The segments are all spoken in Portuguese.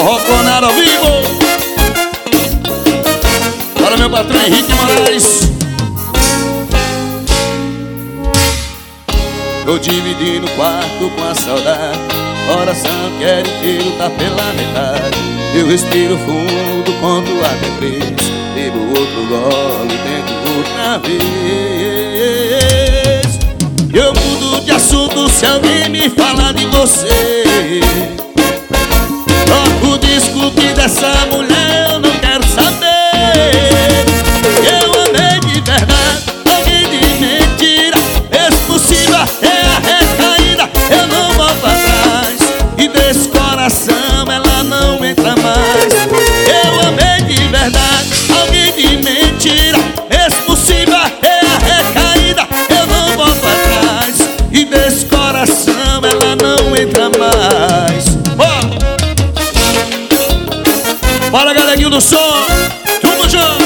Forró Clonado ao vivo. Para meu patrão Henrique Moraes. Tô dividindo o quarto com a saudade, coração quer inteiro tá pela metade. Eu respiro fundo, conto até 3, bebo outro gole e tento outra vez. Eu mudo de assunto se alguém me falar de você. Troco o disco que dessa mulher eu não quero saber. Eu amei de verdade, alguém de mentira. Expulsiva é a recaída, eu não volto atrás. E desse coração ela não entra mais. Eu amei de verdade, alguém de mentira. Expulsiva é a recaída, eu não volto atrás. E desse coração ela não entra mais. Bora, galeguinho do som, tudo junto.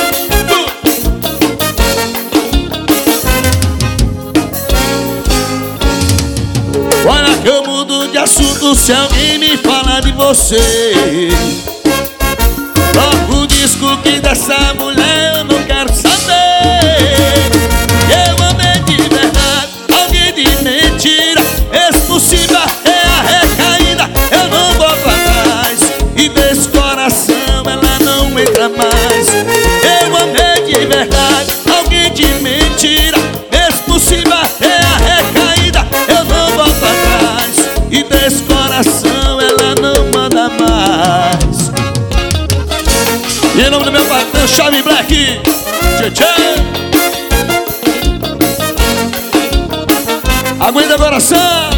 Olha que eu mudo de assunto se alguém me falar de você. Troco o disco que dessa mulher eu não quero saber. Eu amei de verdade, alguém de mentira. Expulsiva é a recaída, eu não volto atrás. E desse coração ela não entra mais. Eu amei de verdade, alguém de mentira. Expulsiva é a recaída, eu não volto atrás. E desse coração ela não manda mais. E em nome do meu patrão Chave Black, tchê tchê. Aguenta coração.